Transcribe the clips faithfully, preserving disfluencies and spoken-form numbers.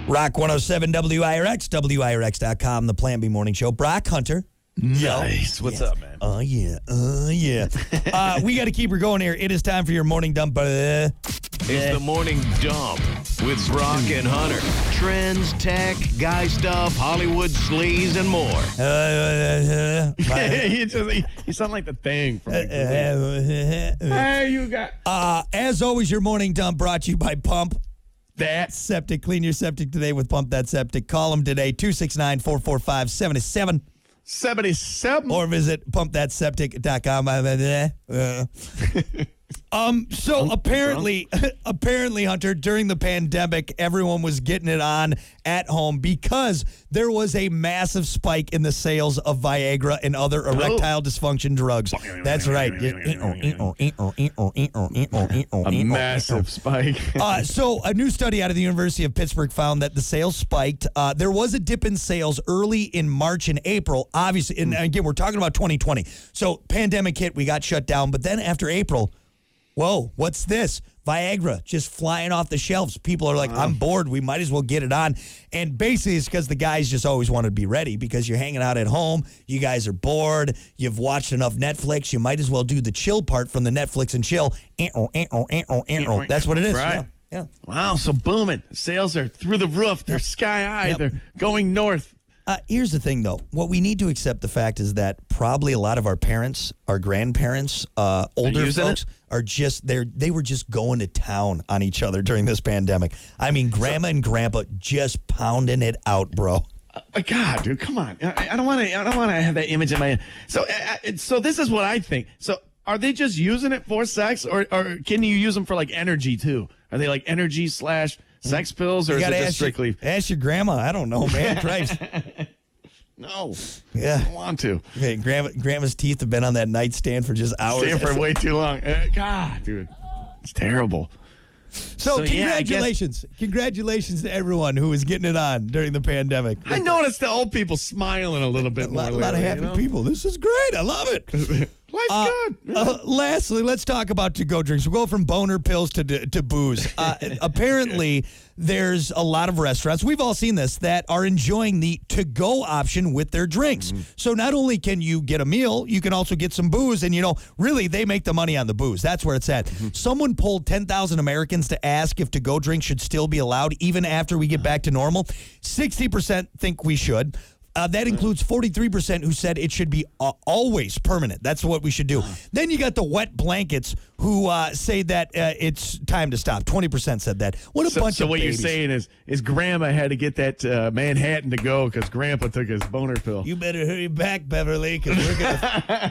Rock one oh seven W I R X, W I R X dot com, the Plan B Morning Show. Brock Hunter. Nice. What's Yes. up, man? Oh, yeah. Oh, yeah. uh, we got to keep her going here. It is time for your morning dump. Uh, It's the morning dump with Brock and Hunter. Trends, tech, guy stuff, Hollywood sleaze, and more. uh, uh, uh, you, just, you, you sound like the thing. From like, hey, you got uh, as always, your morning dump brought to you by Pump that. Septic. Clean your septic today with Pump That Septic. Call them today, two six nine, four four five, seven seven. seventy-seven. Or visit pump that septic dot com. Uh, um. So apparently, apparently, Hunter, during the pandemic, everyone was getting it on at home because there was a massive spike in the sales of Viagra and other erectile dysfunction drugs. That's right. A massive spike. Uh, so a new study out of the University of Pittsburgh found that the sales spiked. Uh, there was a dip in sales early in March and April, obviously. And again, we're talking about twenty twenty. So pandemic hit, we got shut down. But then after April, whoa, what's this? Viagra just flying off the shelves. People are like, I'm bored. We might as well get it on. And basically it's because the guys just always want to be ready because you're hanging out at home. You guys are bored. You've watched enough Netflix. You might as well do the chill part from the Netflix and chill. That's what it is. Right. Yeah. Yeah. Wow, so booming. Sales are through the roof. They're sky high. Yep. They're going north. Uh, here's the thing, though. What we need to accept the fact is that probably a lot of our parents, our grandparents, uh, older using folks are just they're they were just going to town on each other during this pandemic. I mean, grandma and grandpa just pounding it out, bro. Uh, God, dude, come on. I, I don't want to. I don't want to have that image in my head. So, uh, so this is what I think. So, are they just using it for sex, or, or can you use them for like energy too? Are they like energy slash sex pills, or You is gotta it ask just strictly? Your, ask your grandma. I don't know, man. Christ. No. Yeah. I don't want to. Okay, grandma, grandma's teeth have been on that nightstand for just hours. Staying for way too long. Uh, God, dude, it's terrible. So, So, yeah, I guess- congratulations. Congratulations to everyone who was getting it on during the pandemic. I noticed the old people smiling a little bit a more. lot, a lot of lately, happy you know? people. This is great. I love it. Life's Uh, good. uh, lastly, let's talk about to-go drinks. We'll go from boner pills to to booze. Uh, apparently, there's a lot of restaurants, we've all seen this, that are enjoying the to-go option with their drinks. Mm-hmm. So not only can you get a meal, you can also get some booze. And, you know, really, they make the money on the booze. That's where it's at. Mm-hmm. Someone polled ten thousand Americans to ask if to-go drinks should still be allowed even after we get back to normal. sixty percent think we should. Uh, that includes forty-three percent who said it should be uh, always permanent. That's what we should do. Then you got the wet blankets who uh, say that uh, it's time to stop. twenty percent said that. What a So, bunch so of what babies. you're saying is, is Grandma had to get that uh, Manhattan to go because Grandpa took his boner pill. You better hurry back, Beverly, because we're going to...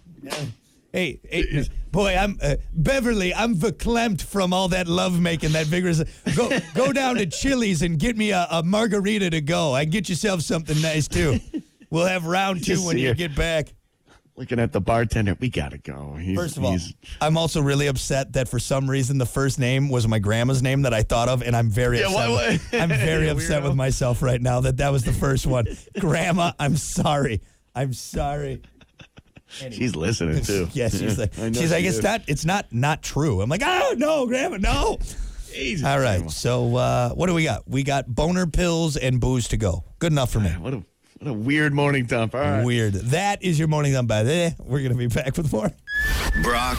Hey, hey, boy, I'm uh, Beverly. I'm verklempt from all that love making, that vigorous. Go, go down to Chili's and get me a, a margarita to go. I can get yourself something nice too. We'll have round two Just when see you her. get back. Looking at the bartender, we gotta go. He's, First of all, he's- I'm also really upset that for some reason the first name was my grandma's name that I thought of, and I'm very Yeah, upset. what- with- what- I'm very You upset weirdo. with myself right now that that was the first one. Grandma, I'm sorry. I'm sorry. she's listening too. Yeah, she's like, I know she's like, she it's is. not, it's not not true. I'm like, oh no, Grandma, no. Jesus, All right, Grandma. so uh, what do we got? We got boner pills and booze to go. Good enough for me. What a what a weird morning dump. All right. Weird. That is your morning done by there. We're gonna be back with more. Brock